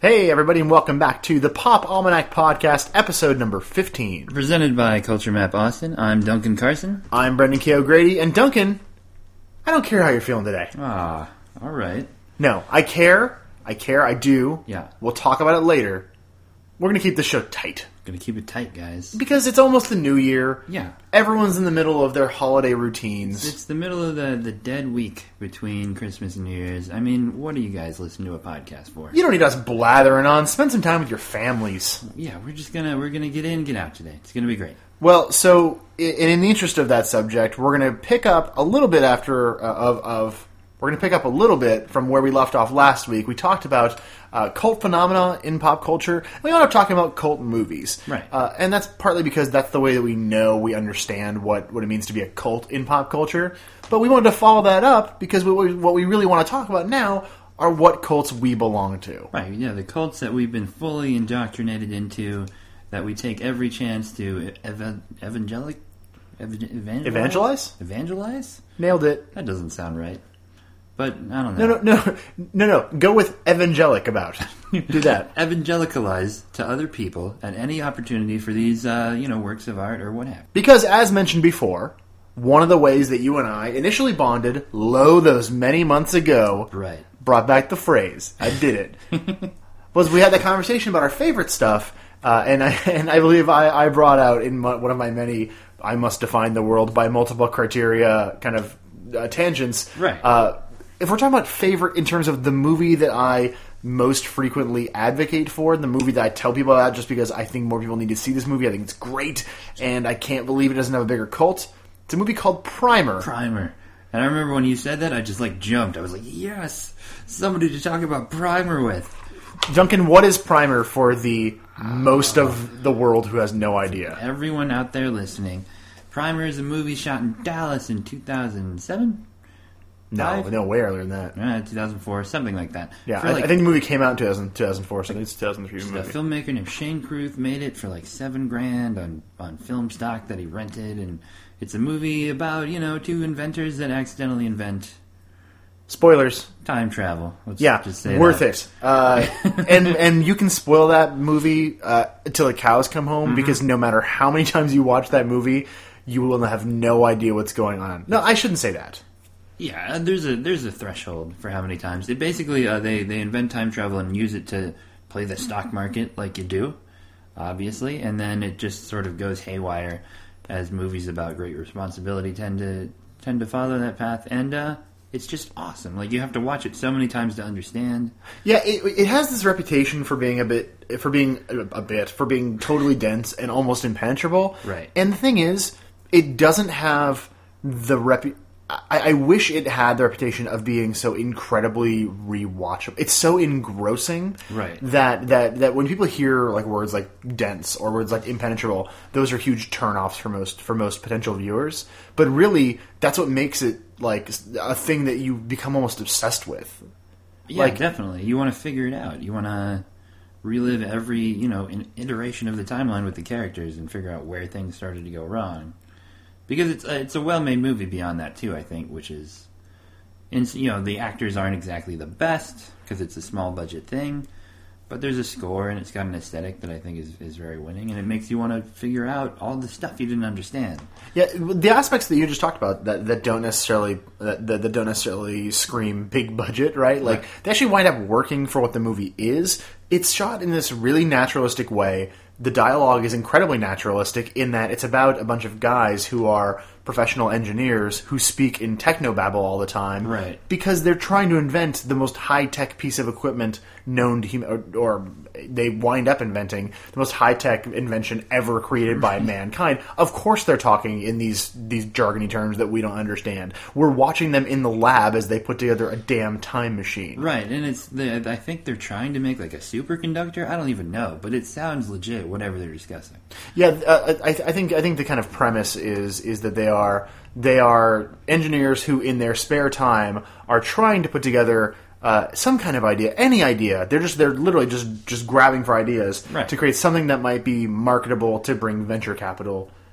Hey, everybody, and welcome back to the Pop Almanac Podcast, episode number 15. Presented by Culture Map Austin. I'm Duncan Carson. I'm Brendan K. O'Grady, and Duncan, I don't care how you're feeling today. Ah, all right. No, I care, I do. Yeah. We'll talk about it later. We're going to keep the show tight. Gonna keep it tight, guys. Because it's almost the new year. Yeah. Everyone's in the middle of their holiday routines. It's the middle of the dead week between Christmas and New Year's. I mean, what do you guys listen to a podcast for? You don't need us blathering on. Spend some time with your families. Yeah, we're gonna get in, get out today. It's gonna be great. Well, so in the interest of that subject, we're going to pick up a little bit we're going to pick up a little bit from where we left off last week. We talked about cult phenomena in pop culture. And we ended up talking about cult movies. Right. And that's partly because that's the way that we understand what it means to be a cult in pop culture. But we wanted to follow that up because what we really want to talk about now are what cults we belong to. Right, yeah, the cults that we've been fully indoctrinated into, that we take every chance to evangelize? Evangelize? Nailed it. That doesn't sound right. But, I don't know. No. Go with evangelic about. Do that. Evangelicalize to other people at any opportunity for these, works of art or what have you. Because, as mentioned before, one of the ways that you and I initially bonded, those many months ago, right, brought back the phrase, I did it, was we had that conversation about our favorite stuff, and I believe I brought out in one of my many, I must define the world by multiple criteria kind of tangents. Right. If we're talking about favorite in terms of the movie that I most frequently advocate for, the movie that I tell people about just because I think more people need to see this movie, I think it's great, and I can't believe it doesn't have a bigger cult, it's a movie called Primer. Primer. And I remember when you said that, I just jumped. I was like, yes, somebody to talk about Primer with. Duncan, what is Primer for the most of the world who has no idea? Everyone out there listening, Primer is a movie shot in Dallas in 2007? No, way earlier than that. 2004, something like that. Yeah, I think the movie came out in 2004, so I think it's 2003 movie. A filmmaker named Shane Carruth made it for $7,000 on film stock that he rented, and it's a movie about, two inventors that accidentally invent... Spoilers. Time travel. Let's just say worth that. It. And you can spoil that movie till the cows come home, because no matter how many times you watch that movie, you will have no idea what's going on. No, I shouldn't say that. Yeah, there's a threshold for how many times. It basically, they invent time travel and use it to play the stock market like you do, obviously, and then it just sort of goes haywire as movies about great responsibility tend to follow that path, and it's just awesome. You have to watch it so many times to understand. Yeah, it has this reputation for being for being totally dense and almost impenetrable. Right. And the thing is, it doesn't have the I wish it had the reputation of being so incredibly rewatchable. It's so engrossing, right, that when people hear words like dense or words like impenetrable, those are huge turnoffs for most potential viewers. But really, that's what makes it a thing that you become almost obsessed with. Yeah, definitely. You want to figure it out. You want to relive every iteration of the timeline with the characters and figure out where things started to go wrong. Because it's a well-made movie beyond that, too, I think, which is... the actors aren't exactly the best, because it's a small-budget thing, but there's a score, and it's got an aesthetic that I think is very winning, and it makes you want to figure out all the stuff you didn't understand. Yeah, the aspects that you just talked about that don't necessarily scream big budget, right? They actually wind up working for what the movie is. It's shot in this really naturalistic way. The dialogue is incredibly naturalistic in that it's about a bunch of guys who are professional engineers who speak in technobabble all the time. Right. Because they're trying to invent the most high-tech piece of equipment known to human, or they wind up inventing the most high-tech invention ever created by mankind. Of course they're talking in these jargony terms that we don't understand. We're watching them in the lab as they put together a damn time machine. Right, and I think they're trying to make a superconductor. I don't even know, but it sounds legit, whatever they're discussing. Yeah, I think the kind of premise is that they are engineers who, in their spare time, are trying to put together some kind of idea, any idea. They're literally just grabbing for ideas, right, to create something that might be marketable to bring venture capital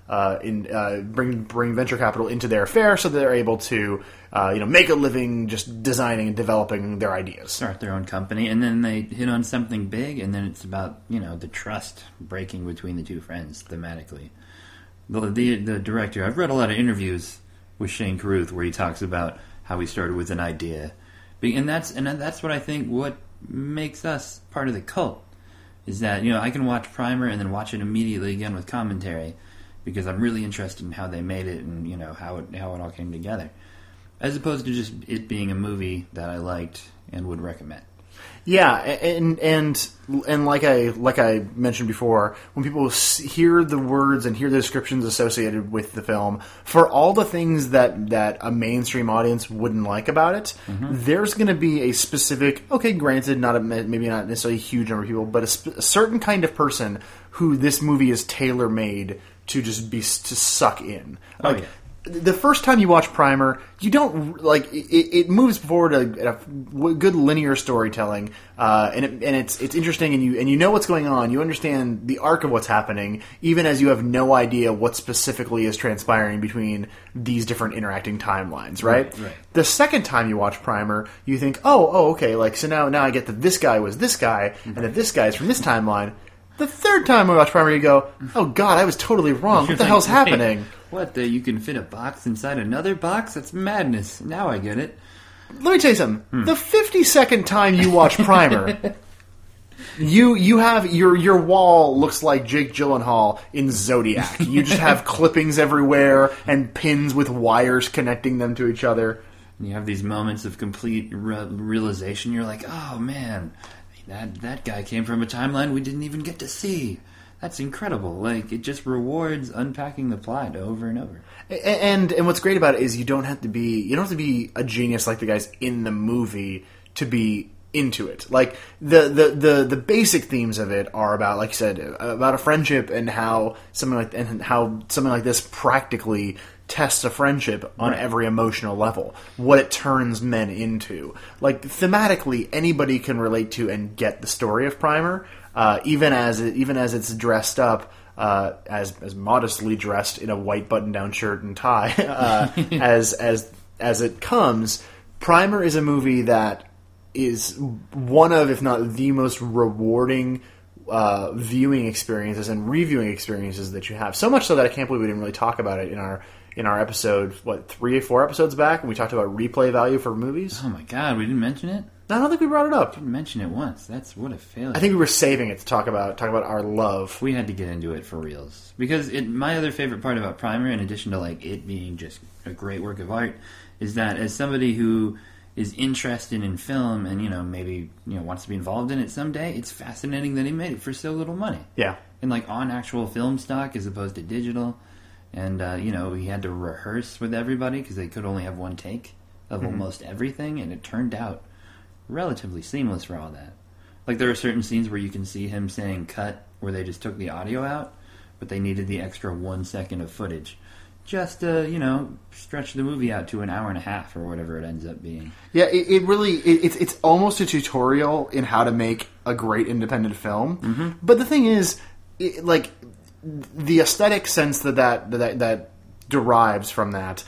bring venture capital into their affair, so that they're able to make a living just designing and developing their ideas. Start their own company, and then they hit on something big, and then it's about the trust breaking between the two friends thematically. The director, I've read a lot of interviews with Shane Carruth where he talks about how he started with an idea, and that's what I think what makes us part of the cult is that I can watch Primer and then watch it immediately again with commentary because I'm really interested in how they made it and how it all came together, as opposed to just it being a movie that I liked and would recommend. Yeah, and like I mentioned before, when people hear the words and hear the descriptions associated with the film, for all the things that a mainstream audience wouldn't like about it, there's going to be a specific, granted, maybe not necessarily a huge number of people, but a certain kind of person who this movie is tailor made to just to suck in. The first time you watch Primer, you don't it moves forward at a good linear storytelling, and it's interesting, and you know what's going on. You understand the arc of what's happening, even as you have no idea what specifically is transpiring between these different interacting timelines. Right. The second time you watch Primer, you think, okay, so now I get that this guy was this guy, and that this guy is from this timeline. The third time we watch Primer, you go, oh god, I was totally wrong. What the hell's happening? What, you can fit a box inside another box? That's madness. Now I get it. Let me tell you something. The 52nd time you watch Primer, you have your wall looks like Jake Gyllenhaal in Zodiac. You just have clippings everywhere and pins with wires connecting them to each other. And you have these moments of complete realization. You're like, oh man, that guy came from a timeline we didn't even get to see. That's incredible. It just rewards unpacking the plot over and over. And what's great about it is you don't have to be a genius like the guys in the movie to be into it. The basic themes of it are about, like you said, about a friendship and how something like this practically tests a friendship on every emotional level. What it turns men into. Thematically, anybody can relate to and get the story of Primer. Even as it's dressed up, as modestly dressed in a white button-down shirt and tie, as it comes, Primer is a movie that is one of, if not the most rewarding viewing experiences and reviewing experiences that you have. So much so that I can't believe we didn't really talk about it in our episode, 3 or 4 episodes back, when we talked about replay value for movies. Oh my god, we didn't mention it? I don't think we brought it up. Didn't mention it once. That's what a failure. I think we were saving it to talk about our love. We had to get into it for reals because my other favorite part about Primer, in addition to it being just a great work of art, is that as somebody who is interested in film and maybe wants to be involved in it someday, it's fascinating that he made it for so little money. Yeah, and on actual film stock as opposed to digital, and he had to rehearse with everybody because they could only have one take of almost everything, and it turned out relatively seamless for all that. There are certain scenes where you can see him saying cut where they just took the audio out, but they needed the extra 1 second of footage just to, stretch the movie out to an hour and a half or whatever it ends up being. Yeah, it's almost a tutorial in how to make a great independent film. But the thing is, the aesthetic sense that derives from that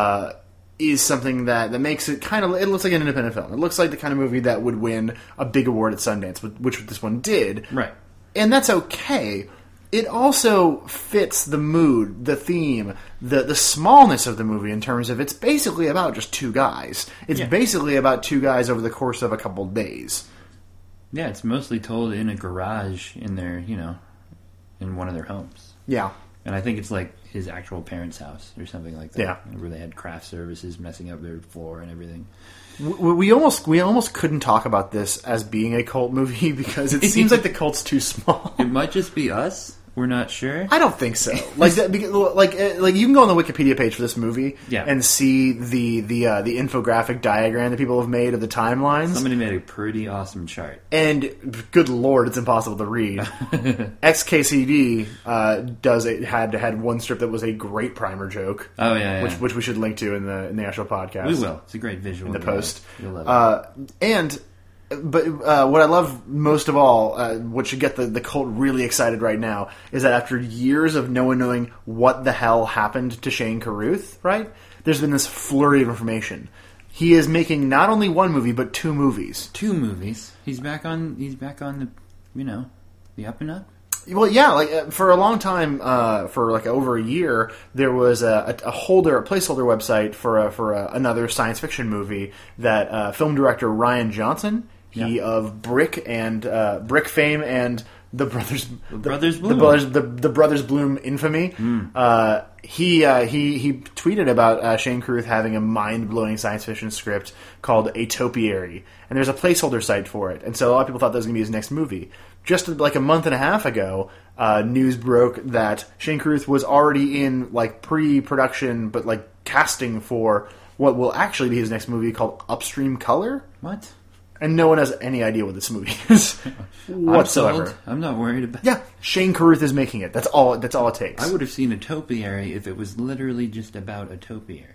is something that makes it it looks like an independent film. It looks like the kind of movie that would win a big award at Sundance, which this one did. Right. And that's okay. It also fits the mood, the theme, the smallness of the movie in terms of it's basically about just two guys. It's basically about two guys over the course of a couple days. Yeah, it's mostly told in a garage in their, in one of their homes. Yeah. And I think it's his actual parents' house or something like that. Yeah. Where they had craft services messing up their floor and everything. We almost couldn't talk about this as being a cult movie because it seems like the cult's too small. It might just be us. We're not sure. I don't think so. You can go on the Wikipedia page for this movie and see the infographic diagram that people have made of the timelines. Somebody made a pretty awesome chart. And good lord, it's impossible to read. XKCD had one strip that was a great Primer joke. Oh yeah. Which we should link to in the actual podcast. We will. It's a great visual in the post. You'll love it. And But what I love most of all, what should get the cult really excited right now, is that after years of no one knowing what the hell happened to Shane Carruth, right? There's been this flurry of information. He is making not only one movie, but 2 movies. 2 movies. He's back on the, the up and up. Well, yeah, like for a long time, for like over a year, there was a placeholder website for another science fiction movie that film director Ryan Johnson, he of Brick and Brick fame and the Brothers Bloom. The Brothers Bloom infamy. He tweeted about Shane Carruth having a mind-blowing science fiction script called A Topiary, and there's a placeholder site for it. And so a lot of people thought that was going to be his next movie. Just like a month and a half ago, news broke that Shane Carruth was already in like pre-production, but like casting for what will actually be his next movie called Upstream Color. What? And no one has any idea what this movie is whatsoever. I'm not worried about. Yeah, Shane Carruth is making it. That's all it takes. I would have seen a topiary if it was literally just about a topiary.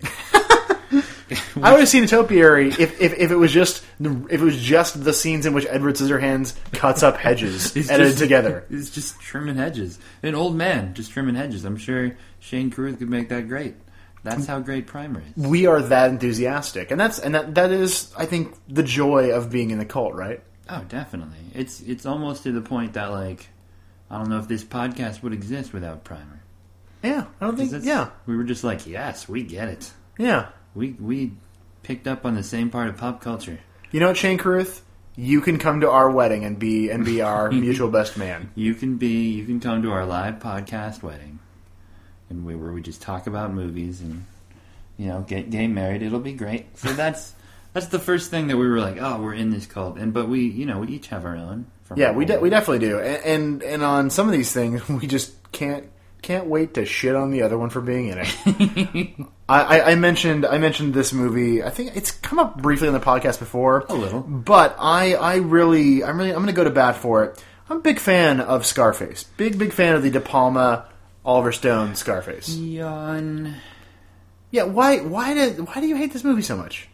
I would have seen a topiary if it was just the scenes in which Edward Scissorhands cuts up hedges edited together. It's just trimming hedges. An old man just trimming hedges. I'm sure Shane Carruth could make that great. That's how great Primer is. We are that enthusiastic, and that is, I think, the joy of being in the cult, right? Oh, definitely. It's almost to the point that, like, I don't know if this podcast would exist without Primer. Yeah, I don't think. Yeah, we were just like, yes, we get it. Yeah, we picked up on the same part of pop culture. You know what, Shane Carruth? You can come to our wedding and be our mutual best man. You can come to our live podcast wedding. And where we just talk about movies and get married. It'll be great. So that's the first thing that we were like, oh, we're in this cult. But we each have our own. Yeah, we definitely do. And on some of these things, we just can't wait to shit on the other one for being in it. I mentioned this movie. I think it's come up briefly on the podcast before. A little, but I'm going to go to bat for it. I'm a big fan of Scarface. Big fan of the De Palma, Oliver Stone Scarface. Yawn. Yeah, why do you hate this movie so much?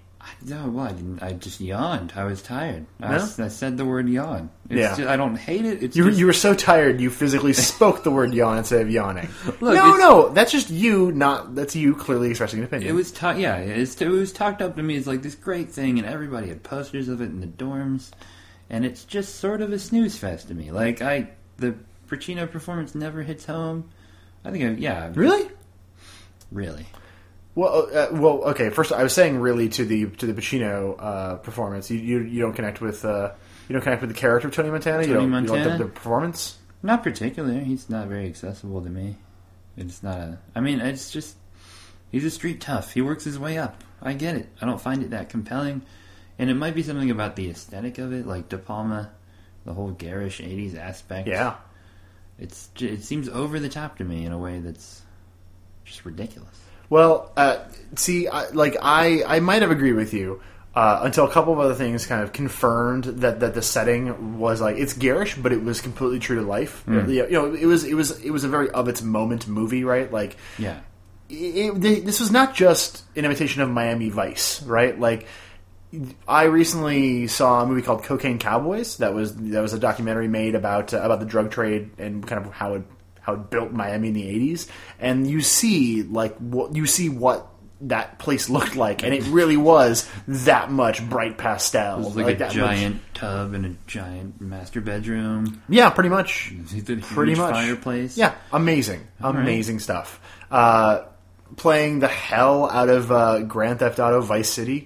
I just yawned. I was tired. No? I said the word yawn. I don't hate it. You were so tired you physically spoke the word yawn instead of yawning. Look, no, that's just you. That's you clearly expressing an opinion. It was it was talked up to me as like this great thing, and everybody had posters of it in the dorms, and it's just sort of a snooze fest to me. Like the Pacino performance never hits home. I think, Really? Really. Well, okay. First, I was saying really to the Pacino performance. You don't connect with the character of Tony Montana. You don't like the performance. Not particularly. He's not very accessible to me. It's not it's just he's a street tough. He works his way up. I get it. I don't find it that compelling, and it might be something about the aesthetic of it, like De Palma, the whole garish '80s aspect. Yeah. It seems over the top to me in a way that's just ridiculous. Well, I might have agreed with you until a couple of other things kind of confirmed that the setting was like it's garish, but it was completely true to life. It was a very of its moment movie, right? Like, yeah, this was not just an imitation of Miami Vice, right? Like, I recently saw a movie called Cocaine Cowboys. That was a documentary made about the drug trade and kind of how it built Miami in the 80s. And you see what that place looked like, and it really was that much bright pastel. It was like a giant tub and a giant master bedroom. Yeah, pretty much. Pretty much fireplace. Yeah, amazing stuff. Playing the hell out of Grand Theft Auto Vice City.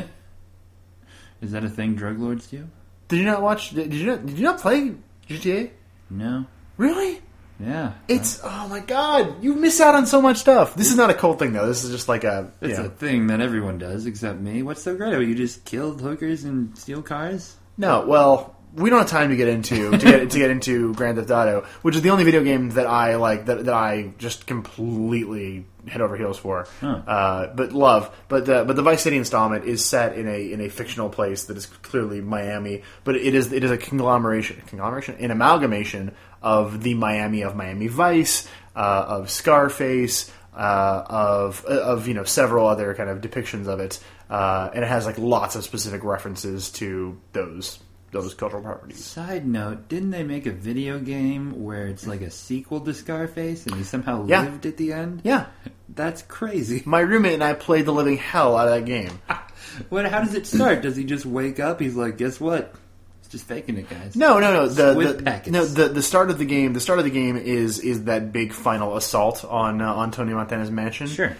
Is that a thing drug lords do? Did you not watch? Did you not play GTA? No. Really? Yeah. Oh my god, you miss out on so much stuff. This is not a cult thing though. This is just like a thing that everyone does except me. What's so great? You just killed hookers and steal cars? No, well, we don't have time to get into Grand Theft Auto, which is the only video game that I like that I just completely head over heels for. But the Vice City installment is set in a fictional place that is clearly Miami, but it is a an amalgamation of the Miami of Miami Vice, of Scarface, of several other kind of depictions of it. and it has like lots of specific references to those cultural properties. Side note, didn't they make a video game where it's like a sequel to Scarface and he somehow lived at the end? Yeah. That's crazy. My roommate and I played the living hell out of that game. How does it start? Does he just wake up? He's like, guess what? It's just faking it, guys. No. The start of the game is that big final assault on Tony Montana's mansion. Sure.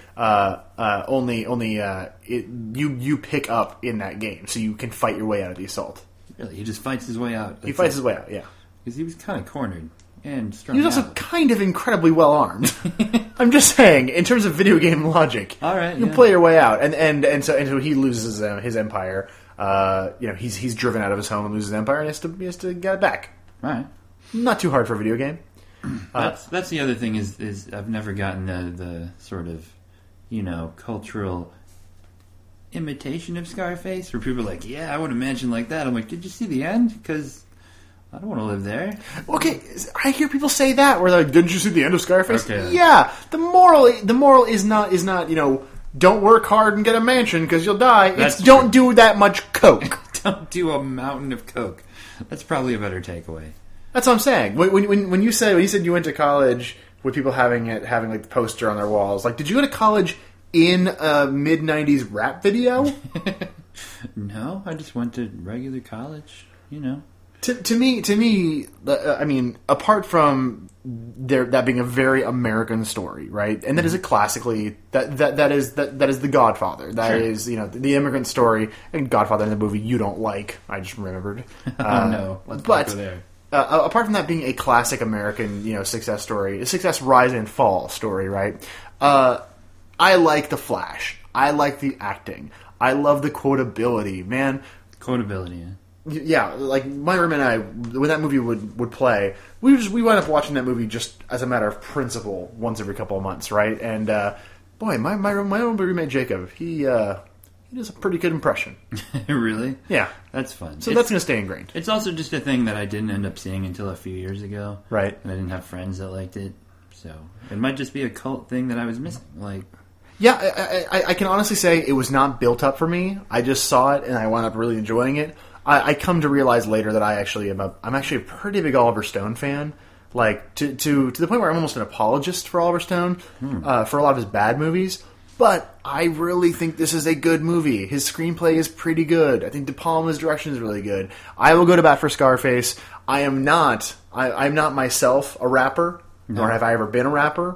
You pick up in that game, so you can fight your way out of the assault. Really? He just fights his way out. He fights his way out, yeah. Because he was kind of cornered and strung He was also out. kind of incredibly well armed. I'm just saying, in terms of video game logic, All right, you play your way out, and so he loses his empire. He's driven out of his home and loses his empire, and he has to get it back. All right. Not too hard for a video game. That's the other thing is I've never gotten the sort of, cultural imitation of Scarface, where people are like, yeah, I would imagine like that. I'm like, did you see the end? Because I don't want to live there. Okay, I hear people say that, where they're like, didn't you see the end of Scarface? Okay. Yeah, the moral is not don't work hard and get a mansion because you'll die. That's It's don't do that much coke. Don't do a mountain of coke. That's probably a better takeaway. That's what I'm saying. When you said you went to college with people having like the poster on their walls, like, did you go to college in a mid-90s rap video? No, I just went to regular college, To me, I mean, apart from that being a very American story, right? And that is a classically that is the Godfather. That Sure. is the immigrant story, and Godfather in the movie you don't like. I just remembered. No, let's not go there. Apart from that being a classic American, success story, a success rise and fall story, right? I like The Flash. I like the acting. I love the quotability, man. Quotability, yeah. Yeah, like my roommate and I, when that movie would play, we wound up watching that movie just as a matter of principle once every couple of months, right? And boy, my own roommate Jacob, he does a pretty good impression. Really? Yeah, That's fun. so that's going to stay ingrained. It's also just a thing that I didn't end up seeing until a few years ago. Right. And I didn't have friends that liked it. So it might just be a cult thing that I was missing. Like, Yeah, I can honestly say it was not built up for me. I just saw it and I wound up really enjoying it. I come to realize later that I'm actually a pretty big Oliver Stone fan. Like to the point where I'm almost an apologist for Oliver Stone for a lot of his bad movies. But I really think this is a good movie. His screenplay is pretty good. I think De Palma's direction is really good. I will go to bat for Scarface. I'm not myself a rapper, nor have I ever been a rapper.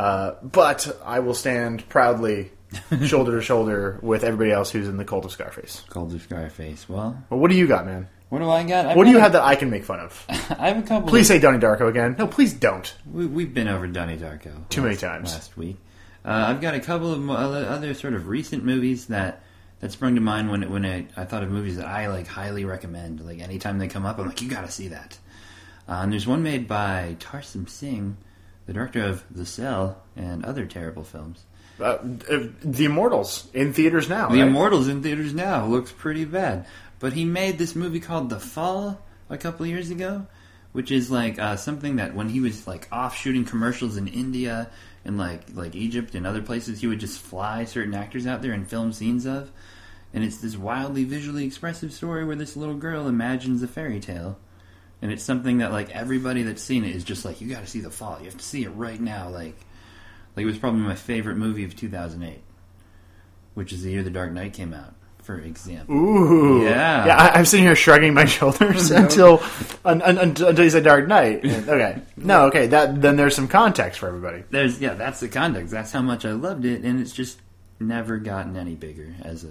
But I will stand proudly shoulder to shoulder with everybody else who's in the cult of Scarface. Cult of Scarface. Well, What do you got, man? what do I got? What do you have that I can make fun of? I have a couple. Please say Donnie Darko again. No, please don't. We've been over Donnie Darko Too many times. last week. I've got a couple of other sort of recent movies that sprung to mind when I thought of movies that I like highly recommend. Like anytime they come up, I'm like, you got to see that. And there's one made by Tarsem Singh, the director of The Cell and other terrible films. The Immortals in theaters now. The right? Immortals in theaters now looks pretty bad, but he made this movie called The Fall a couple of years ago, which is like something that when he was like off shooting commercials in India and like Egypt and other places, he would just fly certain actors out there and film scenes of. And it's this wildly visually expressive story where this little girl imagines a fairy tale. And it's something that like everybody that's seen it is just like, you got to see The Fall. You have to see it right now. Like it was probably my favorite movie of 2008, which is the year The Dark Knight came out, for example. Ooh, Yeah. I'm sitting here shrugging my shoulders until you say Dark Knight. Okay, no, okay. Then there's some context for everybody. That's the context. That's how much I loved it, and it's just never gotten any bigger as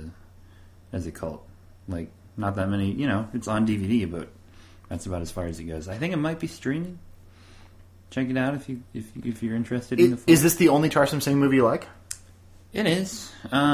a cult. Like, not that many. It's on DVD, but that's about as far as it goes. I think it might be streaming. Check it out if you're interested in the film. Is this the only Tarsem Singh movie you like? It is.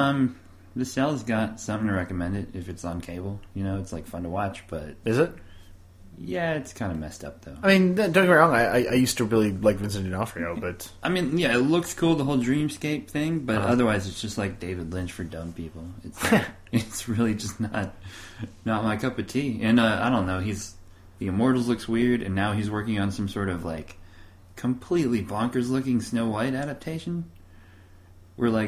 The Cell's got something to recommend it if it's on cable. It's like fun to watch, but Is it? yeah, it's kind of messed up though. I mean, don't get me wrong. I used to really like Vincent D'Onofrio, but I mean, yeah, it looks cool, the whole dreamscape thing, but otherwise it's just like David Lynch for dumb people. It's it's really just not my cup of tea. And I don't know, The Immortals looks weird, and now he's working on some sort of like completely bonkers looking Snow White adaptation where like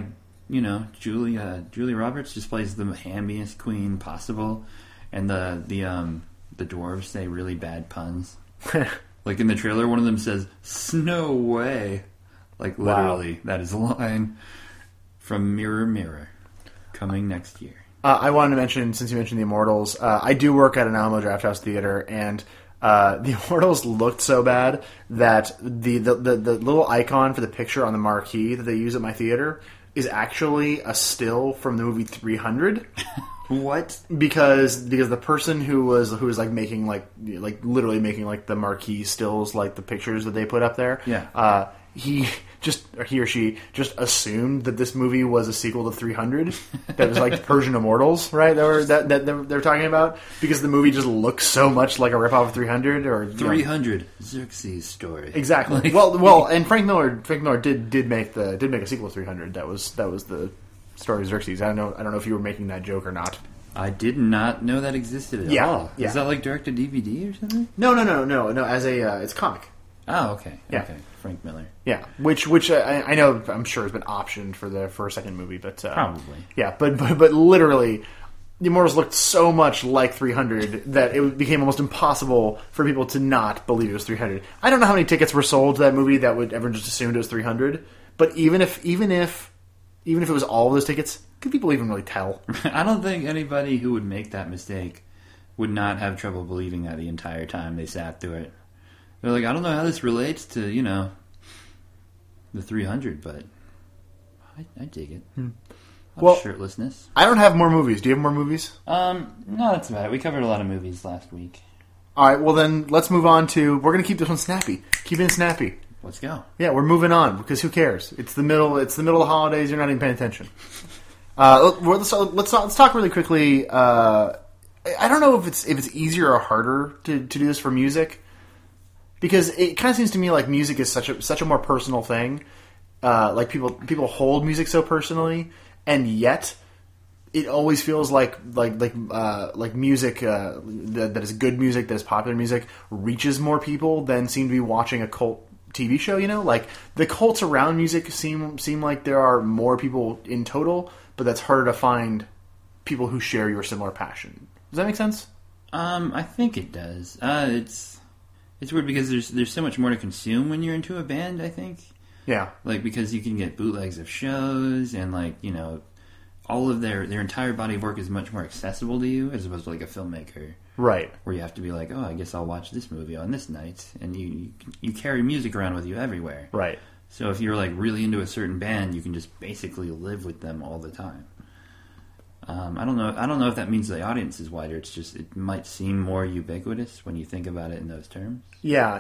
Julia Roberts just plays the hammiest queen possible, and the dwarves say really bad puns. Like in the trailer, one of them says "Snow way," like literally. Wow. That is a line from Mirror Mirror, coming next year. I wanted to mention, since you mentioned the Immortals, I do work at an Alamo Drafthouse Theater, and the Immortals looked so bad that the little icon for the picture on the marquee that they use at my theater is actually a still from the movie 300. What? Because the person who was like making like literally making like the marquee stills, like the pictures that they put up there. Yeah. He or she just assumed that this movie was a sequel to 300. That was like Persian Immortals, right? That they're talking about, because the movie just looks so much like a ripoff of 300 or 300 Xerxes story. Exactly. Well, and Frank Miller did make a sequel to 300. That was the story of Xerxes. I don't know if you were making that joke or not. I did not know that existed at all. Yeah. Is that like direct to DVD or something? No. As it's a comic. Oh, okay. Yeah. Okay. Frank Miller. Yeah, which I know, I'm sure has been optioned for a second movie, but probably. Yeah, but literally, the Immortals looked so much like 300 that it became almost impossible for people to not believe it was 300. I don't know how many tickets were sold to that movie that would ever just assumed it was 300. But even if it was all of those tickets, could people even really tell? I don't think anybody who would make that mistake would not have trouble believing that the entire time they sat through it. They're like, I don't know how this relates to, the 300, but I dig it. Well, shirtlessness. I don't have more movies. Do you have more movies? No, that's about it. We covered a lot of movies last week. All right, well then, let's move on to... We're going to keep this one snappy. Keeping it snappy. Let's go. Yeah, we're moving on, because who cares? It's the middle of the holidays. You're not even paying attention. Let's talk really quickly. I don't know if it's easier or harder to do this for music. Because it kind of seems to me like music is such a more personal thing. Like people hold music so personally, and yet it always feels like music that is good music, that is popular music, reaches more people than seem to be watching a cult TV show. Like the cults around music seem like there are more people in total, but that's harder to find people who share your similar passion. Does that make sense? I think it does. It's weird because there's so much more to consume when you're into a band, I think. Yeah. Like, because you can get bootlegs of shows and, all of their entire body of work is much more accessible to you as opposed to, like, a filmmaker. Right. Where you have to be like, oh, I guess I'll watch this movie on this night. And you carry music around with you everywhere. Right. So if you're, like, really into a certain band, you can just basically live with them all the time. I don't know if that means the audience is wider. It's just it might seem more ubiquitous when you think about it in those terms. Yeah.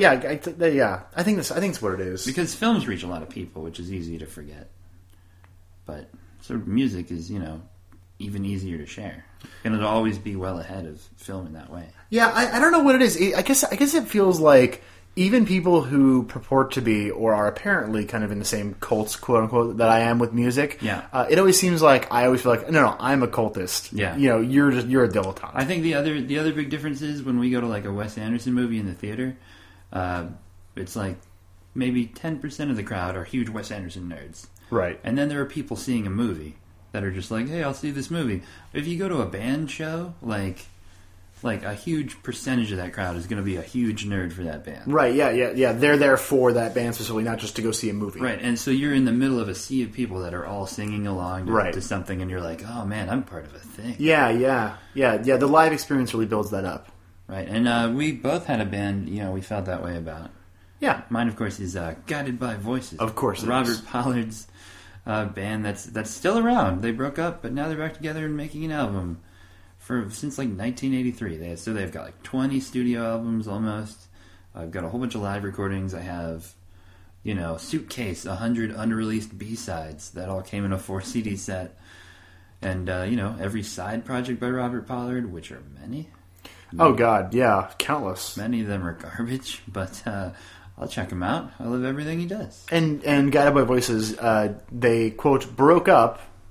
I think it's what it is. Because films reach a lot of people, which is easy to forget. But sort of music is, even easier to share, and it'll always be well ahead of film in that way. Yeah, I don't know what it is. I guess it feels like even people who purport to be or are apparently kind of in the same cults, quote unquote, that I am with music. Yeah. It always seems like I always feel like no, I'm a cultist. Yeah. You're a dilettante. I think the other big difference is when we go to like a Wes Anderson movie in the theater, it's like maybe 10% of the crowd are huge Wes Anderson nerds. Right. And then there are people seeing a movie that are just like, hey, I'll see this movie. If you go to a band show, like a huge percentage of that crowd is going to be a huge nerd for that band. Right, yeah. They're there for that band specifically, not just to go see a movie. Right, and so you're in the middle of a sea of people that are all singing along to something, and you're like, oh man, I'm part of a thing. Yeah. The live experience really builds that up. Right, and we both had a band, we felt that way about. Yeah. Mine, of course, is Guided by Voices. Of course it Robert is. Pollard's band that's still around. They broke up, but now they're back together and making an album. Since like 1983, they've got like 20 studio albums almost. I've got a whole bunch of live recordings. I have, Suitcase, 100 unreleased B-sides that all came in a 4 CD set, and every side project by Robert Pollard, which are many. Oh God, yeah, countless. Many of them are garbage, but I'll check him out. I love everything he does. And Guided by Voices, they quote broke up.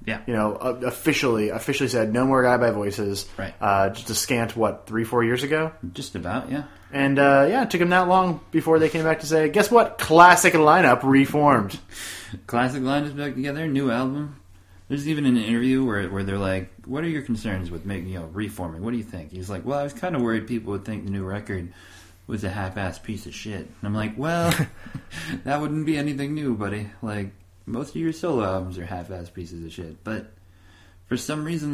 Yeah. Officially said no more Guided by Voices. Right. Just a scant, 3-4 years ago? Just about, yeah. And, it took them that long before they came back to say, guess what? Classic lineup reformed. Classic lineup back together, new album. There's even an interview where they're like, what are your concerns with reforming? What do you think? He's like, well, I was kind of worried people would think the new record was a half-assed piece of shit. And I'm like, well, that wouldn't be anything new, buddy. Like, most of your solo albums are half-assed pieces of shit. But for some reason,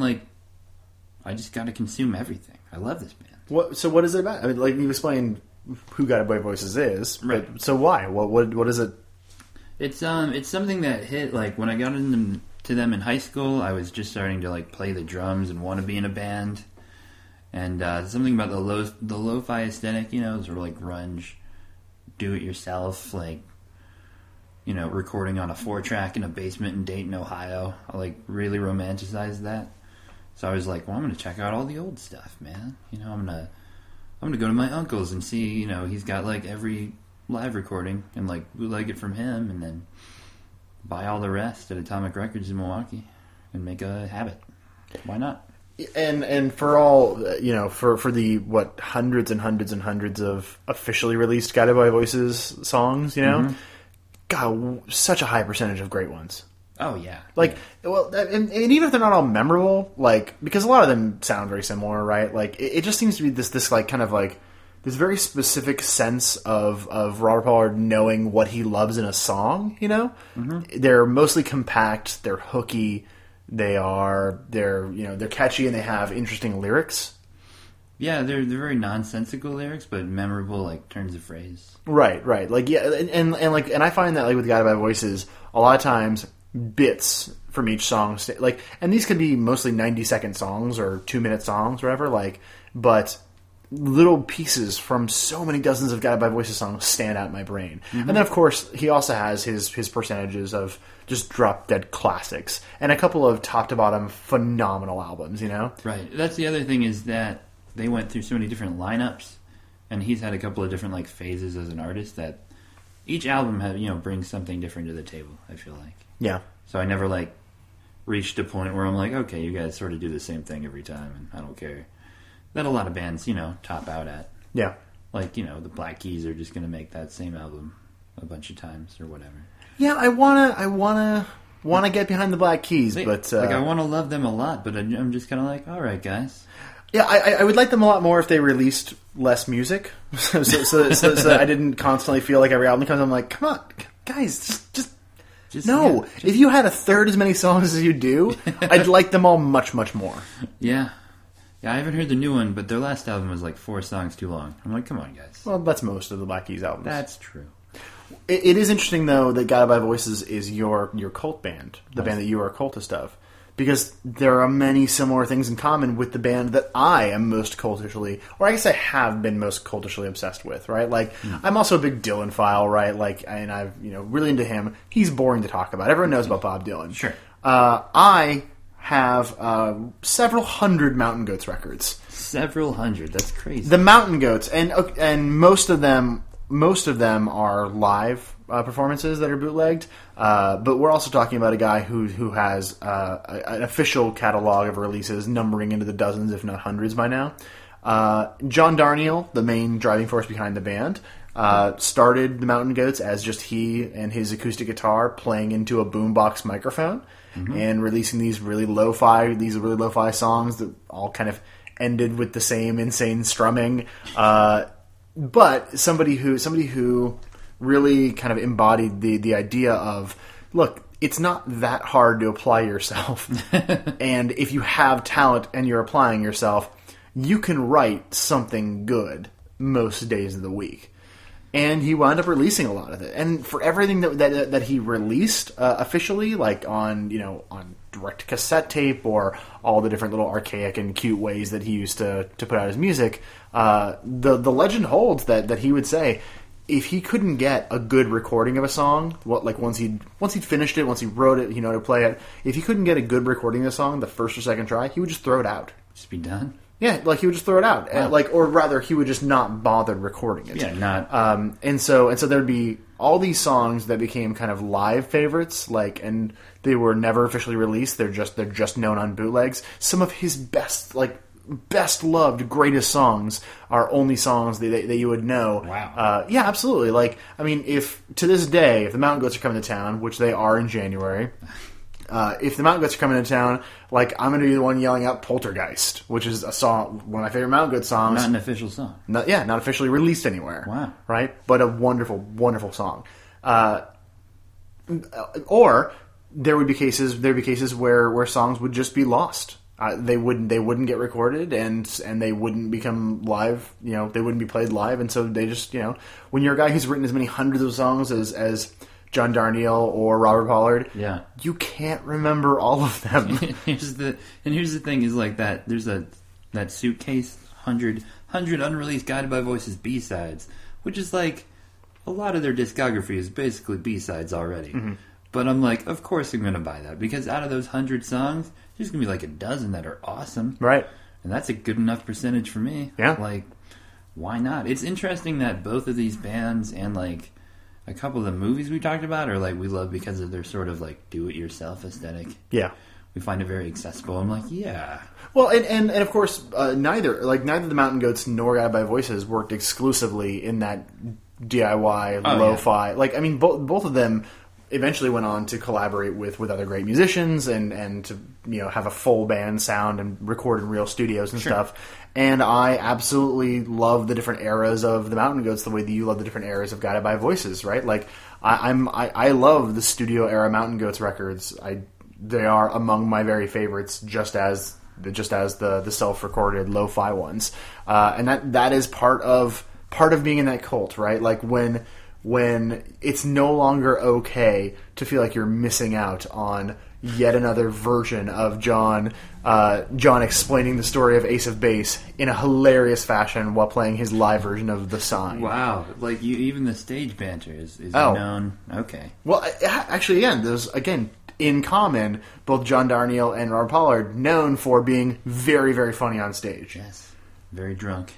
I just got to consume everything. I love this band. So what is it about? I mean, you explained who Guided by Voices is. Right. So why? What is it? It's something that hit, when I got into them in high school, I was just starting to, play the drums and want to be in a band. And something about the lo-fi aesthetic, sort of grunge, do-it-yourself, recording on a 4-track in a basement in Dayton, Ohio. I really romanticized that. So I was like, well, I'm going to check out all the old stuff, man. I'm gonna go to my uncle's and see, he's got every live recording and bootleg it from him, and then buy all the rest at Atomic Records in Milwaukee and make a habit. Why not? And for all for the hundreds and hundreds and hundreds of officially released Guided by Voices songs, God, such a high percentage of great ones. Oh yeah. And even if they're not all memorable, because a lot of them sound very similar, right? It just seems to be this this very specific sense of Robert Pollard knowing what he loves in a song. Mm-hmm. They're mostly compact, they're hooky. They're catchy, and they have interesting lyrics. Yeah, they're very nonsensical lyrics, but memorable, turns of phrase. Right. And I find that with Guided by Voices, a lot of times bits from each song, and these could be mostly 90-second songs or 2-minute songs, or whatever. But little pieces from so many dozens of Guided by Voices songs stand out in my brain. Mm-hmm. And then, of course, he also has his percentages of just drop-dead classics and a couple of top-to-bottom phenomenal albums, Right. That's the other thing, is that they went through so many different lineups, and he's had a couple of different phases as an artist, that each album brings something different to the table, I feel like. Yeah. So I never reached a point where I'm like, okay, you guys sort of do the same thing every time, and I don't care. That a lot of bands, top out at. Yeah. The Black Keys are just going to make that same album a bunch of times or whatever. Yeah, I wanna get behind the Black Keys, but I want to love them a lot, but I'm just kind of all right, guys. Yeah, I would like them a lot more if they released less music, so that I didn't constantly feel like every album comes. I'm like, come on, guys, just no. Yeah, if you had a third as many songs as you do, I'd like them all much, much more. Yeah. Yeah, I haven't heard the new one, but their last album was 4 songs too long. I'm like, come on, guys. Well, that's most of the Black Keys albums. That's true. It is interesting, though, that Guided by Voices is your cult band, the band that you are a cultist of. Because there are many similar things in common with the band that I am most cultishly, or I guess I have been most cultishly obsessed with, right? I'm also a big Dylan-phile, right? And I've, really into him. He's boring to talk about. Everyone knows about Bob Dylan. Sure. I have several hundred Mountain Goats records. Several hundred. That's crazy. The Mountain Goats, and most of them are live performances that are bootlegged. But we're also talking about a guy who has an official catalog of releases numbering into the dozens, if not hundreds, by now. John Darnielle, the main driving force behind the band, started the Mountain Goats as just he and his acoustic guitar playing into a boombox microphone. Mm-hmm. And releasing these really lo-fi songs that all kind of ended with the same insane strumming. But somebody who really kind of embodied the idea of, look, it's not that hard to apply yourself. And if you have talent and you're applying yourself, you can write something good most days of the week. And he wound up releasing a lot of it. And for everything that he released officially, on direct cassette tape or all the different little archaic and cute ways that he used to put out his music, the legend holds that he would say, if he couldn't get a good recording of a song, once he'd finished it, once he wrote it, to play it, if he couldn't get a good recording of the song the first or second try, he would just throw it out. Just be done. Yeah, he would just throw it out, wow. Or rather, he would just not bother recording it. Yeah, not. And so there'd be all these songs that became kind of live favorites, and they were never officially released. They're just known on bootlegs. Some of his best loved, greatest songs are only songs that you would know. Wow. Yeah, absolutely. If to this day, if the Mountain Goats are coming to town, which they are in January, if the Mountain Goats are coming to town, I'm going to be the one yelling out "Poltergeist," which is a song, one of my favorite Mountain Goats songs. Not an official song. Not officially released anywhere. Wow. Right? But a wonderful, wonderful song. Or there'd be cases where songs would just be lost. They wouldn't get recorded and they wouldn't become live. They wouldn't be played live, and so they just when you're a guy who's written as many hundreds of songs as John Darnielle or Robert Pollard, yeah, you can't remember all of them. here's the thing is that there's that Suitcase 100 unreleased Guided by Voices B-sides, which is a lot of their discography is basically B-sides already. Mm-hmm. But I'm of course I'm going to buy that, because out of those 100 songs, there's going to be a dozen that are awesome. Right. And that's a good enough percentage for me. Yeah. Why not? It's interesting that both of these bands and a couple of the movies we talked about are we love because of their sort of do-it-yourself aesthetic. Yeah. We find it very accessible. I'm yeah. Well, and of course, neither the Mountain Goats nor Guided by Voices worked exclusively in that DIY lo-fi. Yeah. Both of them eventually went on to collaborate with other great musicians and to have a full band sound and record in real studios and stuff. And I absolutely love the different eras of the Mountain Goats the way that you love the different eras of Guided by Voices, right? I love the studio era Mountain Goats records. They are among my very favorites, just as the self-recorded lo-fi ones, and that is part of being in that cult, right? When it's no longer okay to feel like you're missing out on yet another version of John explaining the story of Ace of Base in a hilarious fashion while playing his live version of The Sign. Wow. Even the stage banter is known. Okay. Well, actually, again, in common, both John Darnielle and Robert Pollard known for being very, very funny on stage. Yes. Very drunk.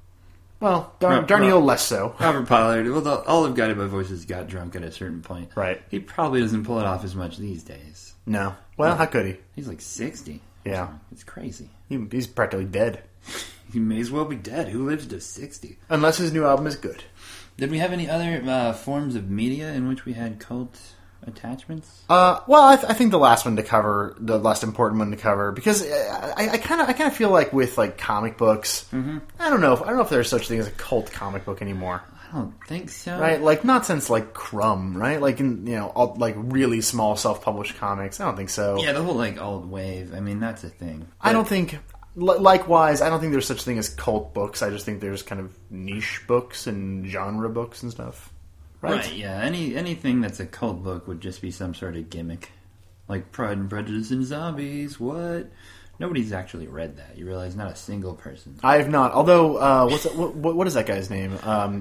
Well, Darnielle less so. Robert Pollard, all of Guided by Voices got drunk at a certain point. Right. He probably doesn't pull it off as much these days. No. Well, how could he? He's 60. Yeah. It's crazy. He's practically dead. He may as well be dead. Who lives to 60? Unless his new album is good. Did we have any other forms of media in which we had cult attachments? Well, I think the last important one to cover, because I kind of feel with comic books, mm-hmm. I don't know if there's such thing as a cult comic book anymore. I don't think so. Right? Not since Crumb, right? All, really small self-published comics. I don't think so. Yeah, the whole old wave. That's a thing. But I don't think. Likewise, I don't think there's such thing as cult books. I just think there's kind of niche books and genre books and stuff. Right? Yeah. Anything that's a cult book would just be some sort of gimmick. Pride and Prejudice and Zombies. What? Nobody's actually read that. You realize not a single person. I have not. Although, what is that guy's name?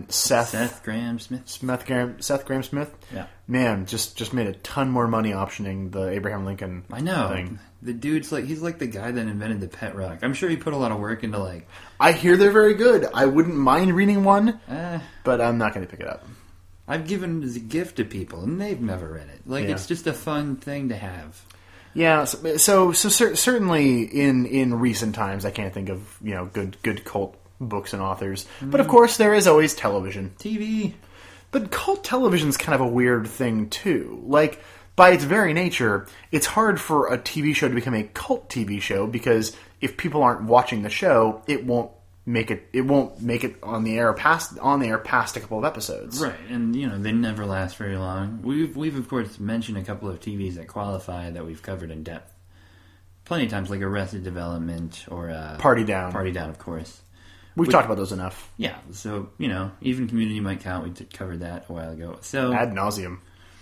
Seth Graham Smith. Seth Graham Smith? Yeah. Man, just made a ton more money optioning the Abraham Lincoln I know. thing. The dude's he's the guy that invented the pet rock. I'm sure he put a lot of work into I hear they're very good. I wouldn't mind reading one, but I'm not going to pick it up. I've given it as a gift to people, and they've never read it. It's just a fun thing to have. Yeah, so certainly in recent times, I can't think of good cult books and authors. Mm. But of course, there is always television, TV. But cult television's kind of a weird thing too. By its very nature, it's hard for a TV show to become a cult TV show, because if people aren't watching the show, it won't make it on the air past a couple of episodes. Right, and they never last very long. We've of course mentioned a couple of TVs that qualify that we've covered in depth plenty of times, like Arrested Development or Party Down. Party Down, of course. We've talked about those enough. Yeah, so even Community might count. We covered that a while ago. So ad nauseum.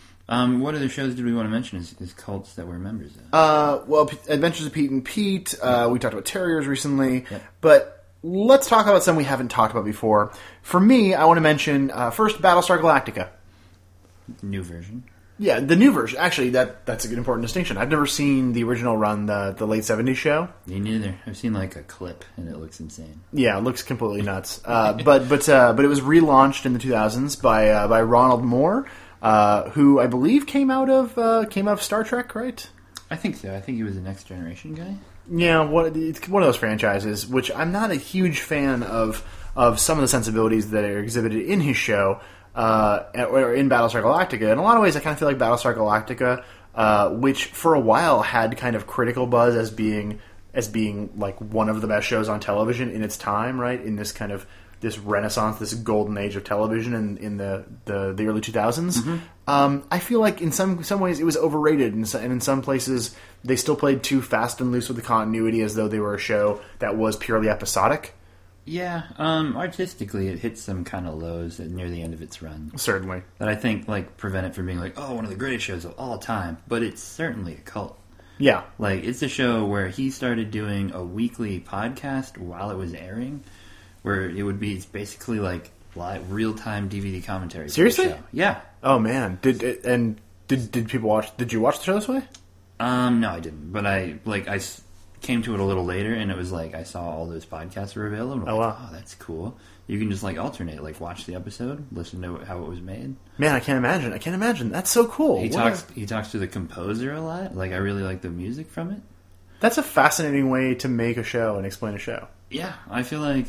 What other shows did we want to mention as cults that we're members of? Well, Adventures of Pete and Pete. We talked about Terriers recently, yep. But let's talk about some we haven't talked about before. For me, I want to mention first Battlestar Galactica. New version. Yeah, the new version. Actually, that's a good important distinction. I've never seen the original run, the late 70s show. Me neither. I've seen like a clip, and it looks insane. Yeah, it looks completely nuts. But it was relaunched in the 2000s by Ronald Moore, who I believe came out of Star Trek, right? I think so. I think he was a Next Generation guy. Yeah, it's one of those franchises, which I'm not a huge fan of some of the sensibilities that are exhibited in his show. Or in Battlestar Galactica. In a lot of ways, I kind of feel like Battlestar Galactica, which for a while had kind of critical buzz as being like one of the best shows on television in its time, right? In this kind of this renaissance, this golden age of television in the early 2000s. Mm-hmm. I feel like in some ways it was overrated, and in some places they still played too fast and loose with the continuity, as though they were a show that was purely episodic. Yeah, artistically it hits some kind of lows near the end of its run. Certainly. That I think like prevent it from being like, oh, one of the greatest shows of all time. But it's certainly a cult. Yeah. Like, it's a show where he started doing a weekly podcast while it was airing, where it would be basically like live, real-time DVD commentary. Seriously? For the show. Yeah. Oh, man. Did people watch... Did you watch the show this way? No, I didn't. But I came to it a little later, and it was like I saw all those podcasts were available. Oh, wow. Oh, that's cool. You can just like alternate, like watch the episode, listen to how it was made. Man, I can't imagine. That's so cool. He talks to the composer a lot. Like, I really like the music from it. That's a fascinating way to make a show and explain a show. Yeah, I feel like,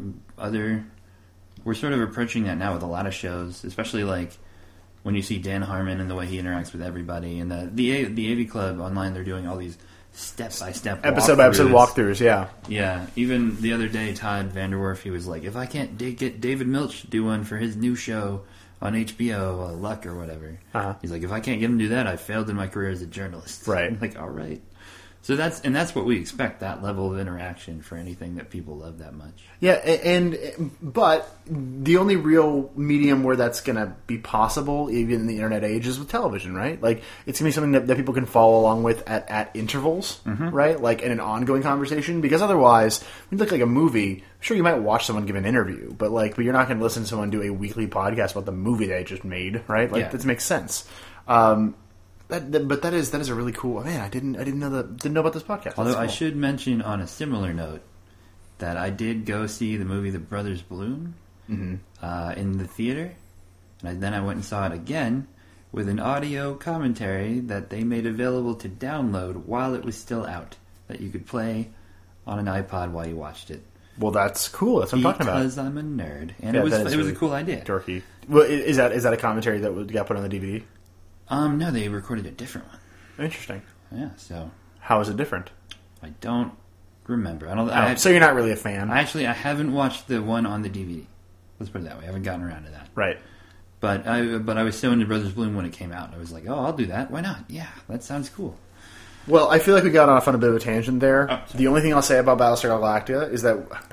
we're sort of approaching that now with a lot of shows, especially like when you see Dan Harmon and the way he interacts with everybody, and the AV Club online, they're doing all these step-by-step episode by episode walkthroughs. Yeah. Even the other day, Todd Vanderwerf, he was like, if I can't get David Milch to do one for his new show on HBO, Luck or whatever, he's like, if I can't get him to do that, I failed in my career as a journalist. Right. I'm like, all right. So that's what we expect, that level of interaction for anything that people love that much. Yeah, but the only real medium where that's going to be possible, even in the internet age, is with television, right? Like, it's going to be something that people can follow along with at intervals, right? Like, in an ongoing conversation, because otherwise, when you look like a movie, sure, you might watch someone give an interview, but you're not going to listen to someone do a weekly podcast about the movie they just made, right? Like, that makes sense. But that is a really cool. Man, I didn't know about this podcast. Although cool. I should mention on a similar note that I did go see the movie The Brothers Bloom in the theater, and then I went and saw it again with an audio commentary that they made available to download while it was still out, that you could play on an iPod while you watched it. Well, that's cool. That's what I'm talking about. Because I'm a nerd, and it was really a cool idea. Dorky. Well, is that a commentary that got put on the DVD? No, they recorded a different one. Interesting. Yeah, so... How is it different? I don't remember. So you're not really a fan? I haven't watched the one on the DVD. Let's put it that way. I haven't gotten around to that. Right. But I was so into Brothers Bloom when it came out. I was like, oh, I'll do that. Why not? Yeah, that sounds cool. Well, I feel like we got off on a bit of a tangent there. The only thing I'll say about Battlestar Galactica is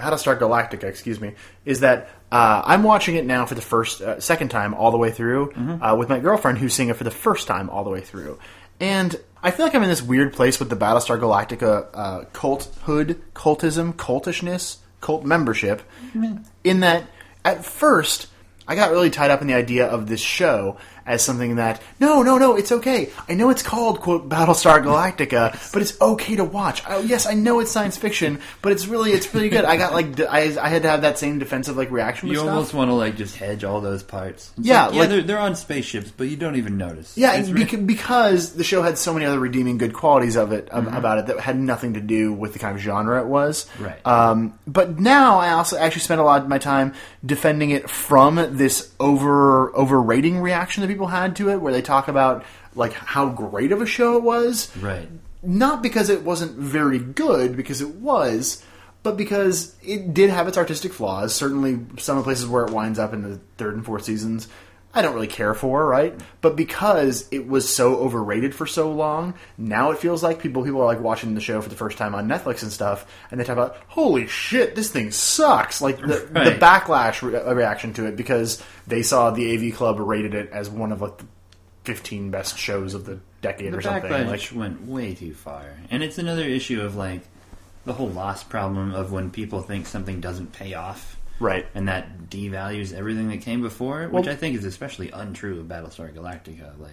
that I'm watching it now for the second time all the way through with my girlfriend, who's seeing it for the first time all the way through. And I feel like I'm in this weird place with the Battlestar Galactica cultism, cultishness, cult membership, in that at first I got really tied up in the idea of this show as something that, no, it's okay. I know it's called, quote, Battlestar Galactica, but it's okay to watch. Yes, I know it's science fiction, but it's really good. I got, I had to have that same defensive, reaction with stuff. You almost want to, just hedge all those parts. It's they're on spaceships, but you don't even notice. Yeah, because the show had so many other redeeming good qualities of it, about it, that had nothing to do with the kind of genre it was. Right. But now I also actually spend a lot of my time defending it from this overrating reaction that people had to it, where they talk about how great of a show it was. Right. Not because it wasn't very good, because it was, but because it did have its artistic flaws. Certainly some of the places where it winds up in the third and fourth seasons, I don't really care for, right? But because it was so overrated for so long, now it feels like people are watching the show for the first time on Netflix and stuff, and they talk about, holy shit, this thing sucks. The backlash reaction to it, because they saw the AV Club rated it as one of the 15 best shows of the decade or something. The backlash went way too far. And it's another issue of the whole loss problem of when people think something doesn't pay off. Right. And that devalues everything that came before, which I think is especially untrue of Battlestar Galactica.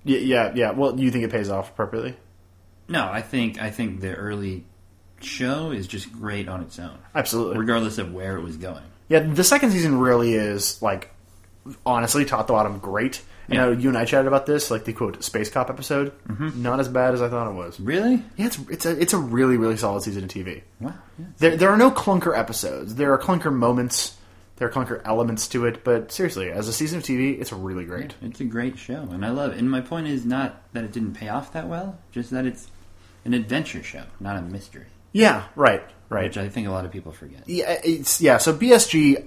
Yeah. Well, you think it pays off appropriately? No, I think the early show is just great on its own. Absolutely. Regardless of where it was going. Yeah, the second season really is, like, honestly, top to bottom, great. You know, you and I chatted about this, like the quote Space Cop episode. Mm-hmm. Not as bad as I thought it was. Really? Yeah, it's a really, really solid season of TV. Wow. Yeah. There are no clunker episodes. There are clunker moments. There are clunker elements to it. But seriously, as a season of TV, it's really great. Yeah, it's a great show, and I love it. And my point is not that it didn't pay off that well, just that it's an adventure show, not a mystery. Yeah, right. Which I think a lot of people forget. Yeah, so BSG,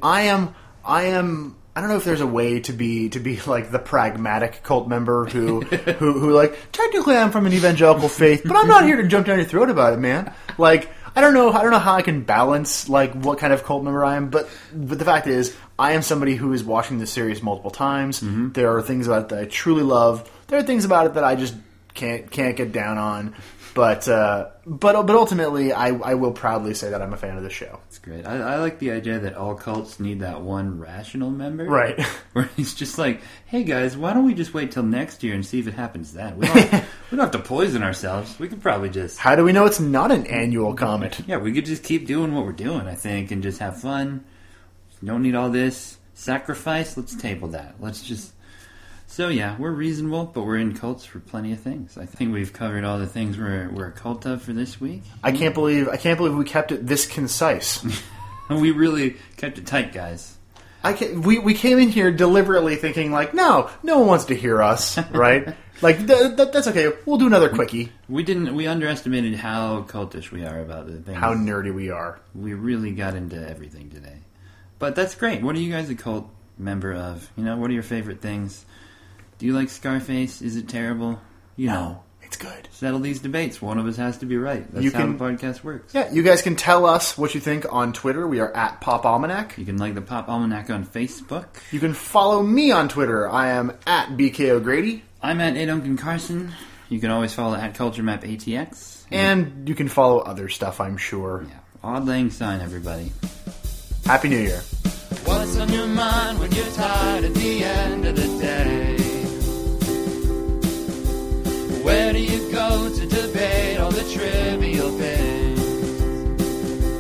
I don't know if there's a way to be like the pragmatic cult member who like, technically I'm from an evangelical faith, but I'm not here to jump down your throat about it, man. Like, I don't know how I can balance like what kind of cult member I am, but the fact is I am somebody who is watching this series multiple times. Mm-hmm. There are things about it that I truly love. There are things about it that I just can't get down on. But ultimately, I will proudly say that I'm a fan of the show. It's great. I like the idea that all cults need that one rational member. Right. Where he's just like, hey guys, why don't we just wait till next year and see if it happens then? We don't have to poison ourselves. We could probably just... How do we know it's not an annual comet? Yeah, we could just keep doing what we're doing, I think, and just have fun. Don't need all this sacrifice. Let's table that. Let's just... So yeah, we're reasonable, but we're in cults for plenty of things. I think we've covered all the things we're a cult of for this week. I can't believe we kept it this concise. We really kept it tight, guys. We came in here deliberately thinking like, no one wants to hear us, right? Like that's okay. We'll do another quickie. We underestimated how cultish we are about the things. How nerdy we are. We really got into everything today, but that's great. What are you guys a cult member of? You know, what are your favorite things? Do you like Scarface? Is it terrible? No, it's good. Settle these debates. One of us has to be right. That's how the podcast works. Yeah, you guys can tell us what you think on Twitter. We are at Pop Almanac. You can like the Pop Almanac on Facebook. You can follow me on Twitter. I am at BK O'Grady. I'm at A. Duncan Carson. You can always follow at CultureMapATX. And you can follow other stuff, I'm sure. Yeah. Odd Lang Syne, everybody. Happy New Year. What's on your mind when you're tired at the end of the day? Where do you go to debate all the trivial things?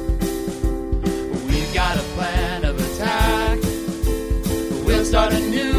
We've got a plan of attack. We'll start a new